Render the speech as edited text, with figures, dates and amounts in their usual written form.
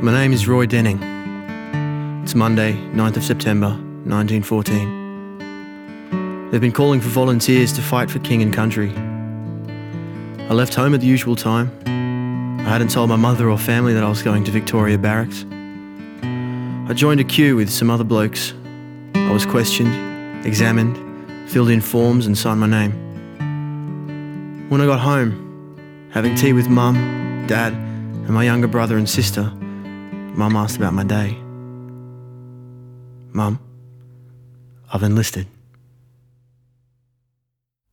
My name is Roy Denning. It's Monday, 9th of September, 1914. They've been calling for volunteers to fight for king and country. I left home at the usual time. I hadn't told my mother or family that I was going to Victoria Barracks. I joined a queue with some other blokes. I was questioned, examined, filled in forms and signed my name. When I got home, having tea with Mum, Dad and my younger brother and sister, Mum asked about my day. Mum, I've enlisted.